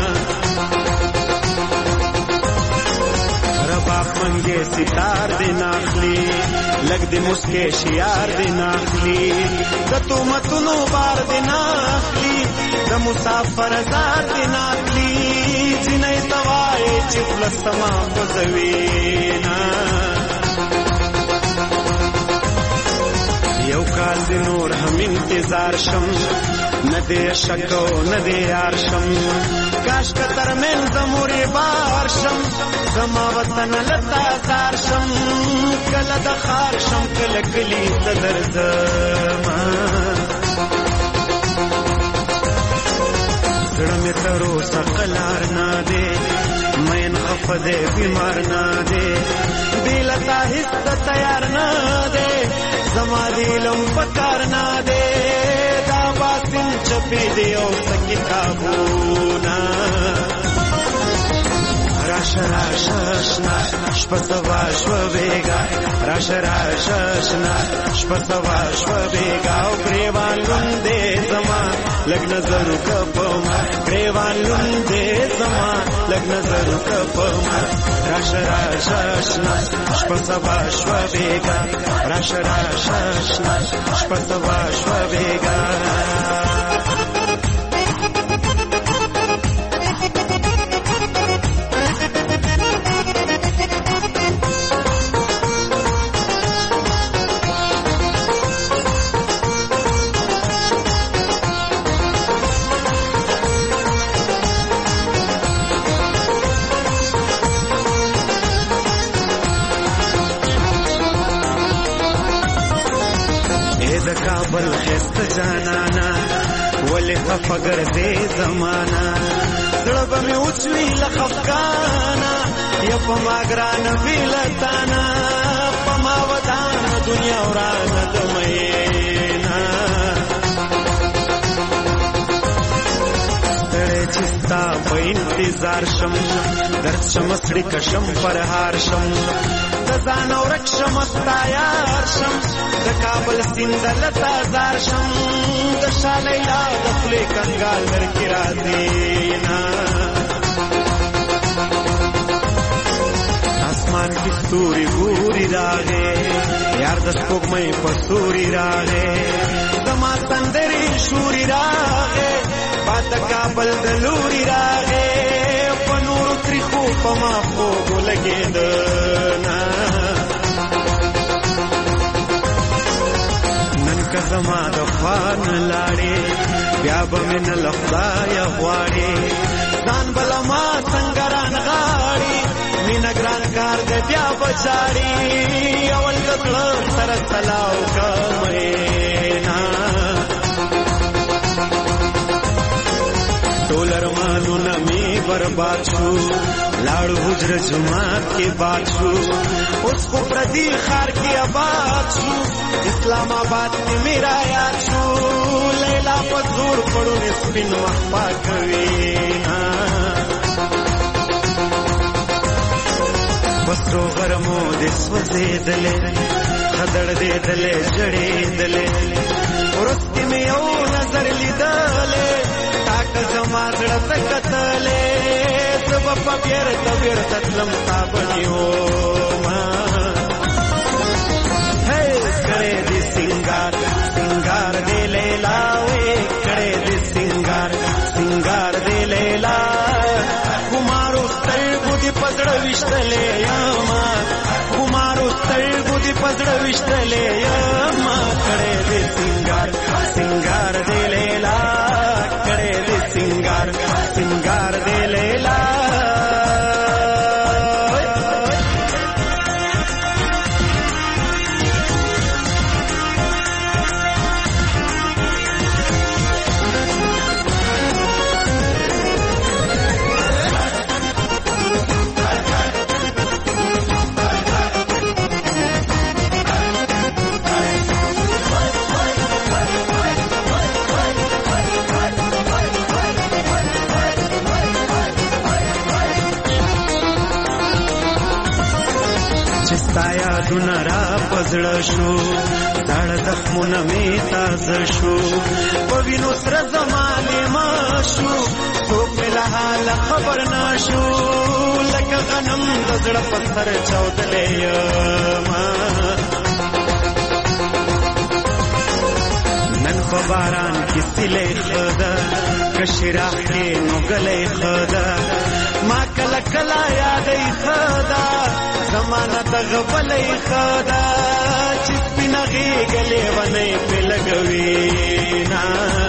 منگے ستار دے ناخلی لگ دے مسکے شیار دے ناخلی دتو متنو بار دے ناخلی دا مسافر ازاد دے ناخلی جنہی توائے چفل سما خوزوینا راځي نور هم انتظار شم نه دې شکو نه دې یار شم کاش که ترمنځ مورې بار شم زما وطن لتا زار شم کله د ښار شم کله کلي ته درځمه زړه مې تر اوسه قلار نه دی مین خفه دی بیمار نه دی بې له تا هېڅ ته تیار نه دی زما د علم په کار نه دی دا باسم چپې دی او څه کتابونه راشه راشه اشنا شپه سبا شوه بېګا راشه راشه اشنا شپه سبا شوه بېګا او ګریوان لوند دی زما لږ نظر وکړه په ما ګریوان لوند دی زما لږ نظر وکړه په ما راشه راشه اشنا شپه سبا شوه بېګا راشه راشه اشنا شپه سبا شوه بېګا کابل خست جانانا ولی خفا گرزی زمانا زړه به مې وچوي له خفګانه یا په ما ګرانه بیلتانه په ما ودانه دنیا ورانه د مینا ستړی چې ستا په انتظار شم درد شم سړي کشم پرهار شم د ځان ورک شم ستا یار شم د کابل سیند لتا زار شم د شاه لیلا د خولې کنګال درکې راځي نه اسمان کې ستوري ګوري راغې یار د سپوږمۍ په ستوري راغې زما سندرې شوري راغې باد د کابل د لوري راغې په نورو تریخو په ما خوږو لګېده نه که زما د خوا نه لاړې بیا به مې نه له خدایه غواړې ځان به له ما څنګه رانغاړې مینه ګران کار دی بیا به جاړې اول د زړه سره سلا وکړه مینا ټول ارمانونه مې برباد شو لاړو حجره جماعت کې باد شو اوس خو پردي ښار کې آباد شو اسلام آباد کې میرا یاد شو لیلا په زور پړونې سپین وخت پاکوي بسرو غرمو دې سوځېدلې خدړ دېدلې جړېدلې وروستې مې یو نظر لیدلې تاک زما زړه ته کتلې زه به په بیرته بیرته تلم تا بنیومه کړې دې سنگار سنگار دې لیلا وې کړې دې سنگار سنگار دې لیلا ګمارو سترګو دې پزړه وشتلې یما ګمارو سترګو دې پزړه وشتلې یما کړې دې سنگار سنگار دې لیلا کړې دې سنگار سنگار دې لیلا ستا یادونه را پزړه شو زاړه زخمونه مې تازه شو په وینو سره زما لیما شو څوک مې له حاله خبر نه شو لکه غنم د زړه په سر چاودلی یمه نن په باران کې سیلۍ ښه ده که شراق کې نو ګلی ښه ده ما کله کله یادی ښه ده زمانه د غبلې ښه ده چې سپینه غېږه لیونۍ پې کوي نا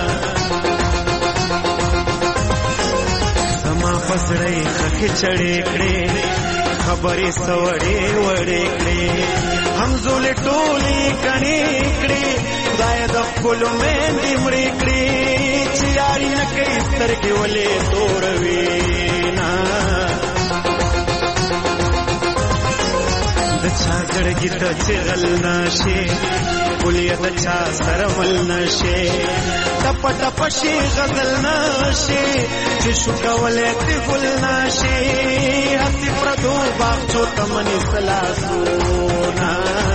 زما پسړې خکې چړې کړې خبرې سوړې وړې کړې همزولې ټولې کڼې کړې خدای د خپلو میندې مړې کړې چې یاري نه کوي سترګې ولې توروي نه د چا زړګي ته چې غل نشي ولې د چا سره مل نشي ټپ ټپ شي غزل نشي چې شو کولې ته ګل نشي هسي پردو باغچو تمنې سلاسونا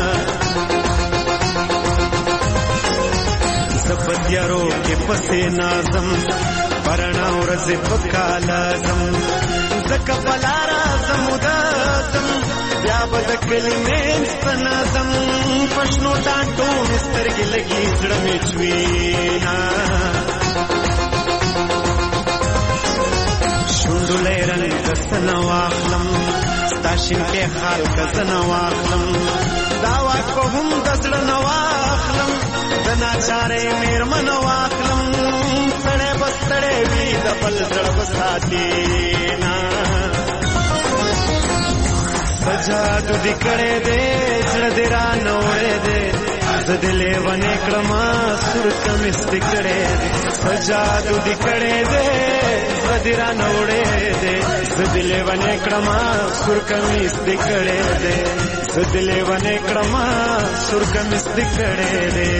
زپتیارو کې پسې نازم پرنا ورځ پکا لازم زکه بلارا زمودازم بیا به د کلمې ستنازم پښنو ټانټو سترګې لګي زړه مې چوينا شوندلې رنګ دسنه واخلم ستاشین کې خال کزنه واخلم داوا کوم د زړه نه واخلم د ناچارې میرمن واخلم سړې بستړې وي د بل زړه وساتینا سجادو دی کړه دې زړه دې را نوړې دې زدلې ونه کړما سر کمس دې کړه دې سجادو دی کړه دې زړه دې را نوړې دې زدلې ونه کړما سر کمس دې کړه دې زدلې ونه کړما سر کمس دې کړه دې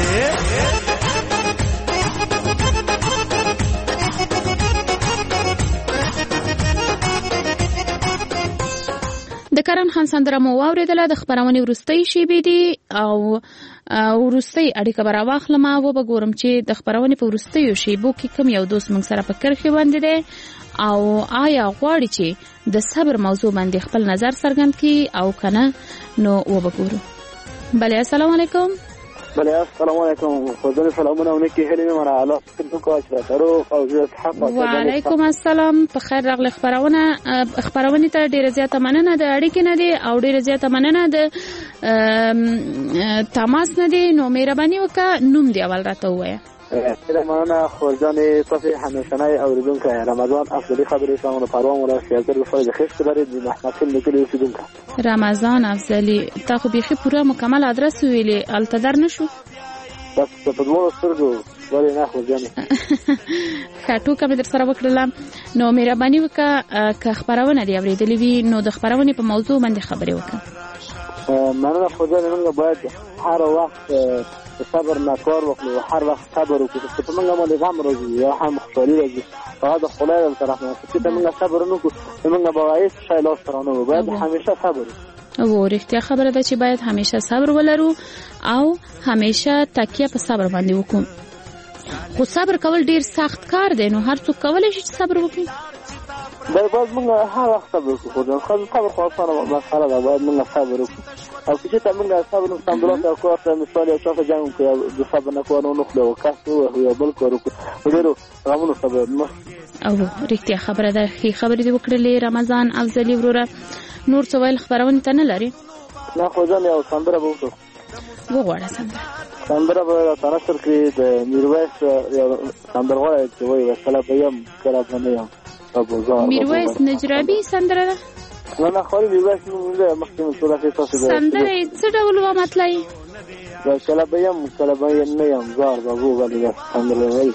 د کرن خان سندره مو واوریدله د خبرونې وروستۍ شیبې دي او وروستۍ اړیکه به راواخلم او به ګورم چې د خبرونې په وروستیو شیبو کې کوم یو دوست موږ سره په کرښې باندې دی او آیا غواړي چې د صبر موضوع باندې خپل نظر څرګند کړي او کنه نو وبه ګورو. بله السلام علیکم. بله السلام علیکم. فضل سلامونه ونکي هلي مرا الله ستاسو کوچ راټرو او زه حق وعلیکم السلام. په خیر راغلی. خبرونه خبرونه ته ډیره زیاته مننه د اړیکې نه دي او ډیره زیاته مننه د تماس نه دي. نو مهرباني وکړه نوم دی اول راته ووایه. ډیره مننه خورجانې تاسو همیشنۍ اوریدونکي رمضان افضلي خبرې سمونه پروان ولا سیاست لپاره د خښت لري د محمد خان لیکلي اوسیدونکو رمضان افضلي تاسو بيخي پوره مکمل ادرس ویلې التدر نشو بس په دوه سترګو ولې نه خورجانې خاطو کوم در سره وکړم. نو مهرباني وکړه که خبرونه دی اوریدلې وي نو د خبرونه په موضوع باندې خبرې وکړه. مننه خورجانې موږ باید هر وخت صبر نه کار وکړو هر وخت صبر وکړو چې په موږ باندې غم راځي یا هم خوشالي راځي هغه د خدای له طرف نه چې موږ صبر نکړو موږ به هیڅ شی لاس ترانه وو باید همیشه صبر او رښتیا خبره ده چې باید همیشه صبر ولرو او همیشه تکیه په صبر باندې وکړو. خو صبر کول ډیر سخت کار دی نو هر څوک کولای شي صبر وکړي. باید موږ هر وخت صبر وکړو خو صبر خو اصلا مسله ده باید موږ صبر وکړو او چې ته موږ صبر نو ستندرات او کوه مثال یو څه جنګ کوي د صبر نه کوو نو خو کاسو یو بل کورو ډیرو غوښنه صبر نو او رښتیا خبره ده. خې خبرې دی وکړلې رمضان افضلي وروره نور څه ویل خبرونه ته نه لري. نه خو ځان یو سندره وکړو وګوره سندره سندره به تاسو سره کې د میرویس یو سندره وایي چې وایي کله به يم کله به نه يم میرویس نجرابي سندره ده. نه نه خو میرویس نو موږ مخکې ټول تاسو ده سندره څه ډول و مطلب دا کله به يم کله به نه يم زار به وګورئ سندره وایي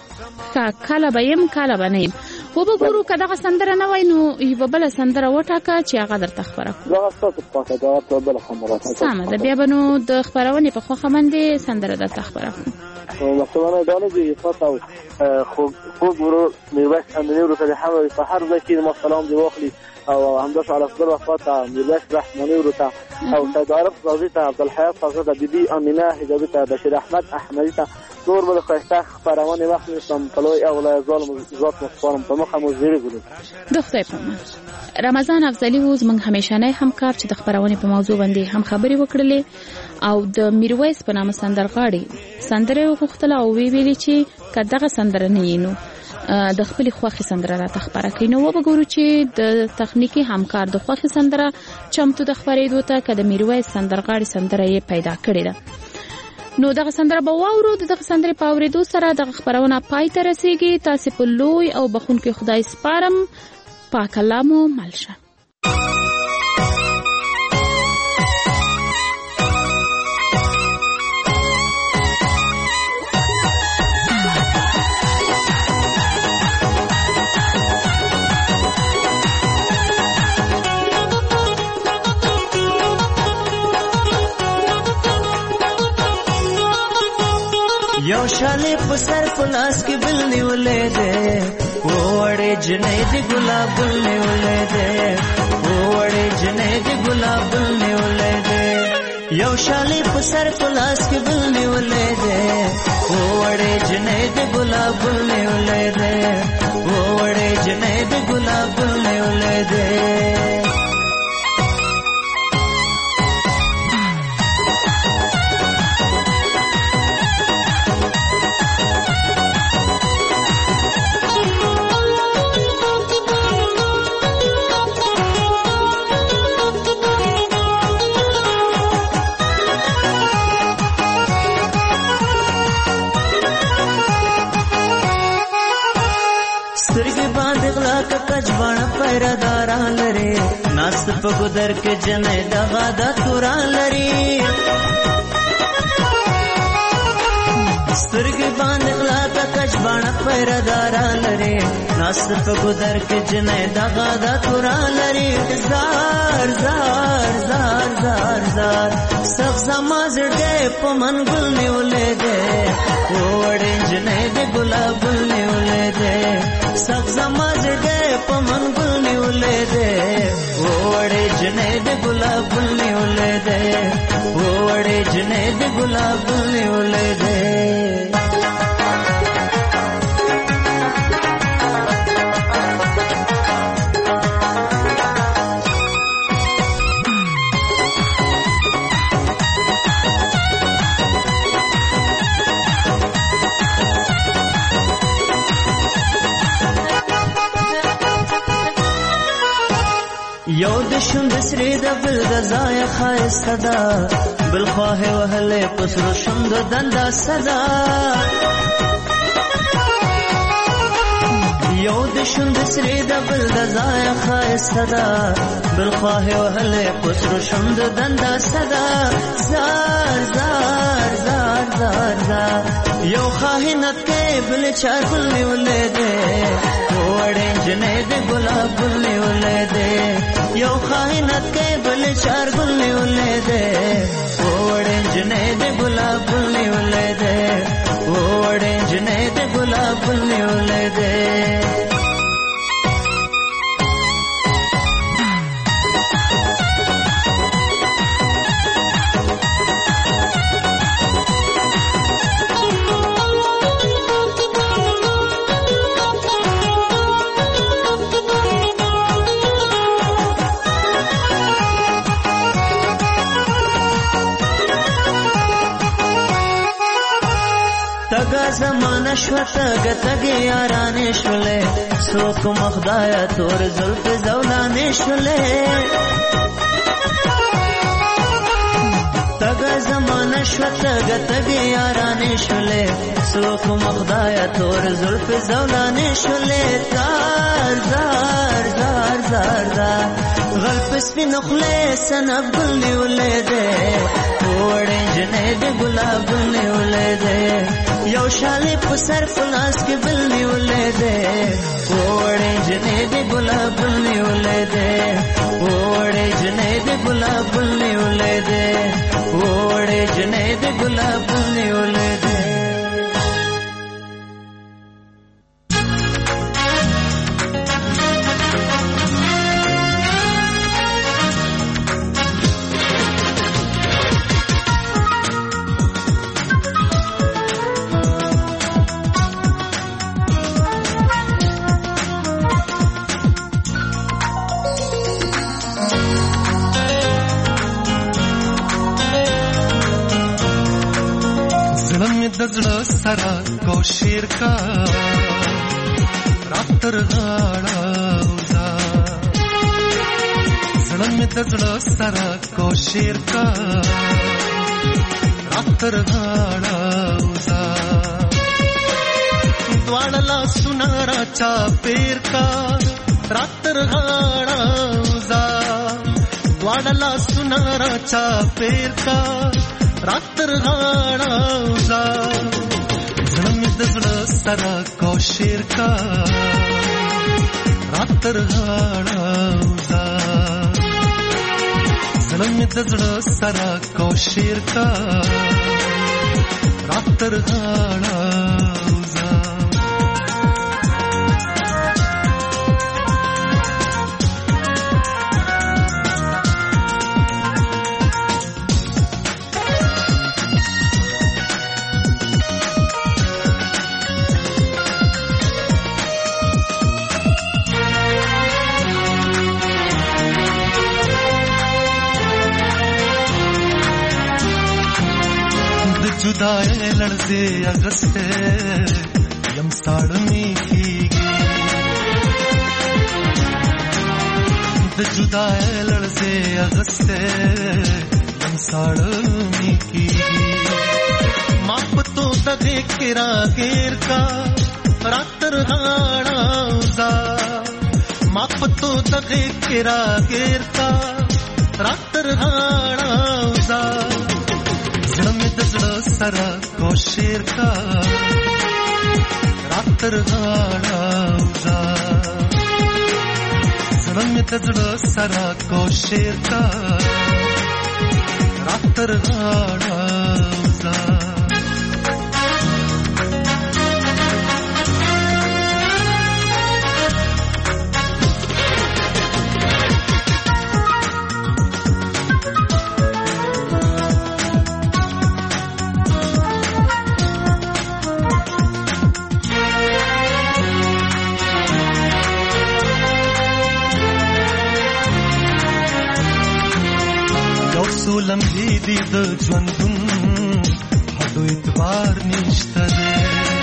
کله به يم کله به نه يم خو به ګورو کدا سندره نه وای نو یو بل سندره وټاکه چې هغه درته خبره دا تاسو په خاطر دا بل خبره سم ده. بیا بنو د خبرونه په خو خمنده سندره درته خبره مثلا دا نه دی تاسو خو خو ګورو میرویس اندنی ورته حمل په هر ځای کې ما سلام دی واخلي او همداش على صدر وفات میرویس رحمانی ورته او سید عارف رضی ته عبدالحیات حضرت بیبی امینه حجابی ته بشیر احمد احمدی ته نور بل خسته خبرونه وخت نشم طلوع اغلا ظالم ذات مصفارم په مخه مزيري ګورو د خدای په امان. رمضان افضلي وز موږ همیشنه همکار چې د خبرونه په موضوع باندې هم خبري وکړلې او د میرویس په نامه سندرغاړي سندره وغوښتله او وی ویلي چې کداغه سندره نه یینو د خپل خوخي سندره را تخبره کینو و بګورو چې د تخنیکی همکار د خوخي سندره چمتو د خبرېدو ته کده میرویس سندرغاړي سندره یې پیدا کړې ده. نو دغه سندره به واورو. دغه سندرې په اورېدو سره دغه خبرونه پای ته رسیږي. تاسې په لوی او بخښونکي خدای سپارم. پاک الله مو مل شه. یو شاله په سر په لاس کې بل نیولې ده، وړې جنې د ګلاب بل نیولې ده، وړې جنې د ګلاب بل نیولې ده. یو شاله په سر په لاس کې بل نیولې ده، وړې جنې د ګلاب بل نیولې ده، وړې جنې د ګلاب بل نیولې ده. کجبانا پیرداران لري، ناست په ګدر کې جنې دغه د توران لري. سترګې باندې غلا کا کجبانا پیرداران لري، ناست په ګدر کې جنې دغه د توران لري. زار زار زار زار زار سب زما زړه په من ګل نیولې ده، وړې جنې د ګلاب ګل نیولې ده. سب زما زړه په من ګل نیولې ده، وړې جنې د ګلاب ګل نیولې ده، وړې جنې د ګلاب ګل نیولې ده. یو د شوند سری د بل د ځای خایسته ده، بل خواه وهلې پسرو شوند دنده صدا. یو د شوند سری د بل د ځای خایسته ده، بل خواه وهلې پسرو شوند دنده صدا. زار زار زار زار زار یو خاینت کې بل چار ګل نیولې ده، وړې جنې د ګلاب ګل نیولې ده. یو خاینت کې بل چار ګل نیولې ده، وړې جنې د ګلاب ګل نیولې ده، وړې جنې د ګلاب ګل نیولې ده. تگا زمانه شوه تگه تگه یارانې شولې، څوک مخدایه تور زلف زولانې شولې. تگا زمانه شوه تگه تگه یارانې شولې، څوک مخدایه تور زلف زولانې شولې. زار زار زار زار زار غلپ سپین خولې سنب ګل نیولې ده، وړې جنې د ګلاب ګل نیولې ده. یو شاله په سر په لاس کې بل نیولې ده، وړې جنې د ګلاب ګل نیولې ده، وړې جنې د ګلاب ګل نیولې ده، وړې جنې د ګلاب ګل نیولې ده. د زړه سره کوشیر کا راتر غاړه وزا، زړه مې د زړه سره کوشیر کا راتر रात्र घाणा उजा द्वाडला सुनाराच्या पेरका रात्र घाणा उजा द्वाडला सुनाराच्या पेरका रात्र घाणा उजा झळमित झळ सरा कौशेर का रात्र घाणा उजा झळमित झळ सरा कौशेर का रात्र घाणा उजा जुदाए लड़से अगस्ते यम साड़नी की जुदाए लड़से अगस्ते यम साड़नी की माप तो दगे किरा गेर का रात्र घाणा उजा माप तो दगे किरा गेर का रात्र घाणा उजा झळमित झळ सरा कौशेर का रात्र घाणा उजा झळमित झळ सरा कौशेर का रात्र घाणा उजा लम्ही दीद ژوندون هدو اتبار نشته ده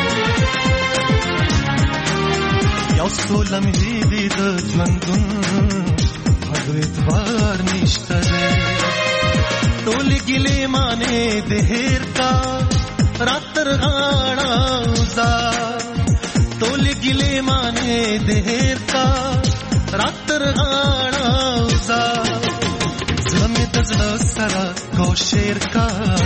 یو څو لمحې دي د ژوندون هدو اتبار نشته ده ټول ګلې مانې د هیر کا راته غاڼه وزا ټول ګلې مانې د هیر کا راته غاڼه وزا زړه سره کوشیر کا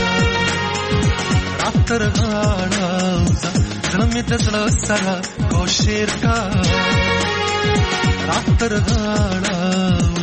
راته غاڼه وزا زړه مې د زړه سره کوشیر کا راته غاڼه